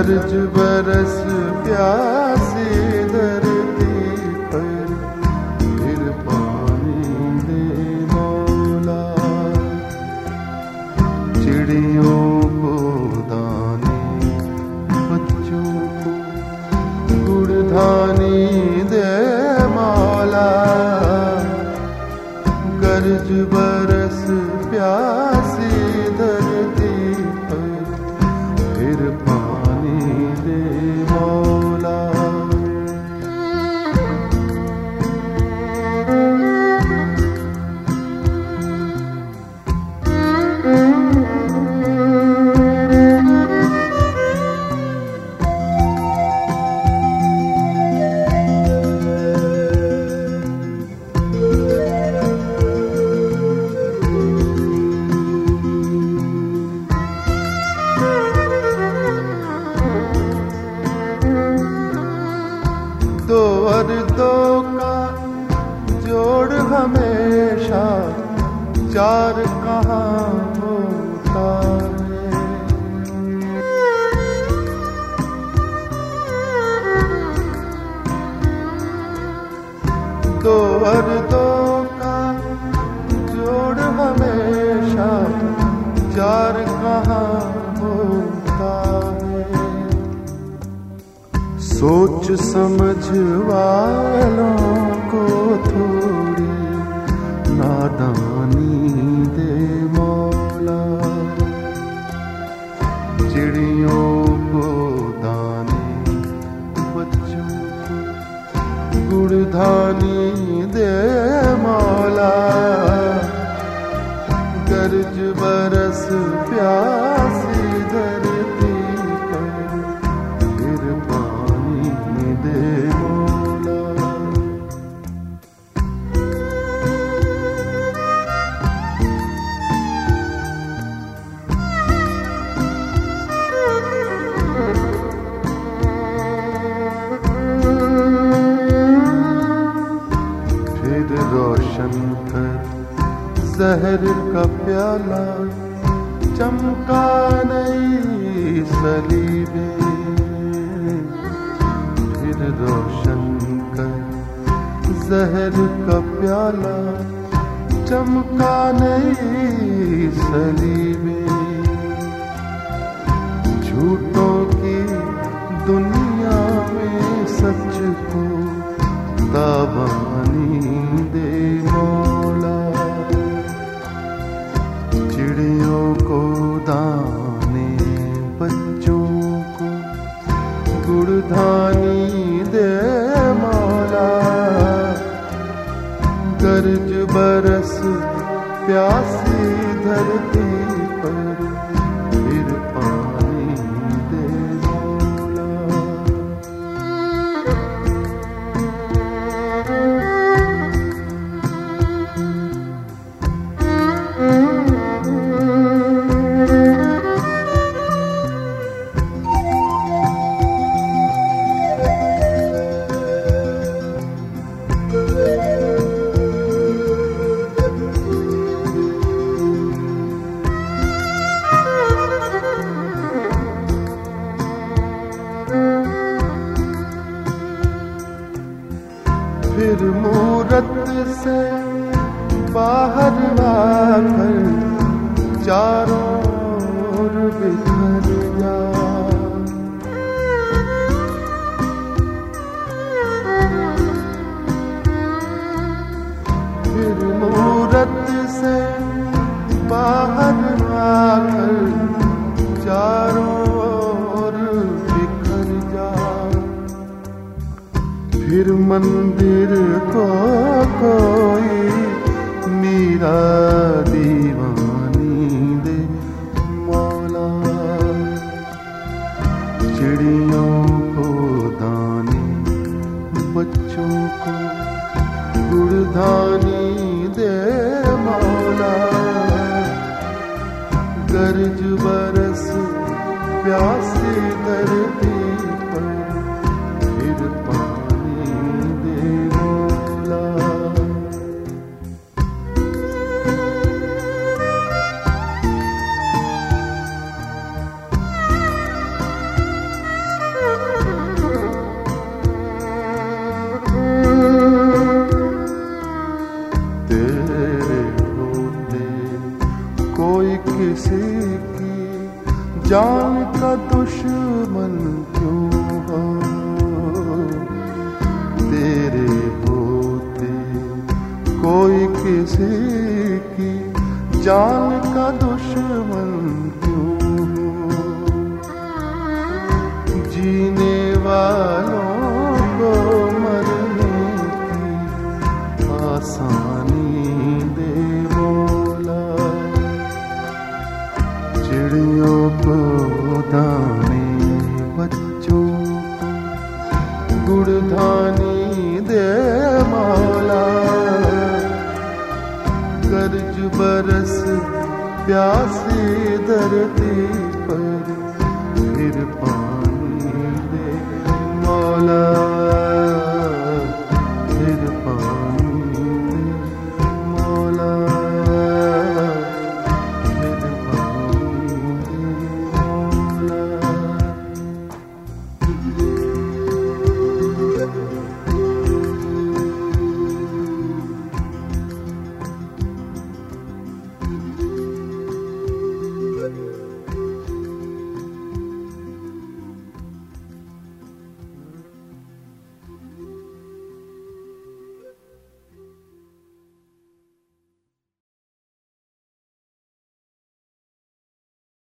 गरज बरस प्यासी धरती पर, फिर पानी दे मौला। चिड़ियों को दाने, बच्चों को गुड़धानी दे मौला। गरज बरस प्यासी धरती पर, फिर पानी दे मौला। दो और दो का जोड़ हमेशा चार कहाँ होता है। दो और दो का जोड़ हमेशा चार कहाँ होता है। सोच समझ वालों को थोड़ी नादानी दे मौला। चिड़ियों को दाने, बच्चों को गुड़धानी दे मौला। गरज बरस प्यासी धरती पर, फिर पानी दे मौला। फिर रोशन कर जहर का प्याला, चमका नई सलीबे। फिर रोशन कर जहर का प्याला, चमका नई सलीबे। झूठों की दुनिया में सच को ताबानी दे मौला। चिड़ियों को दाने, बच्चों को गुड़धानी दे मौला। गरज बरस प्यासी धरती पर, फिर पानी दे मौला। फिर मूरत से बाहर आकर चारों ओर बिखर जा। फिर मूरत से बाहर आकर चारों ओर बिखर जा। फिर मंदिर को कोई मीरा दीवानी दे मौला। चिड़ियों को दाने, बच्चों को गुड़धानी दे मौला। गरज बरस प्यासी धरती पर, फिर पानी दे मौला। किसी की जान का दुश्मन क्यों हूँ। जीने वालों को मरने की आसानी दे मौला। चिड़ियों को दाने, बच्चों को गुड़धानी दे मौला। कर्ज बरस प्यासी धरती पर फिर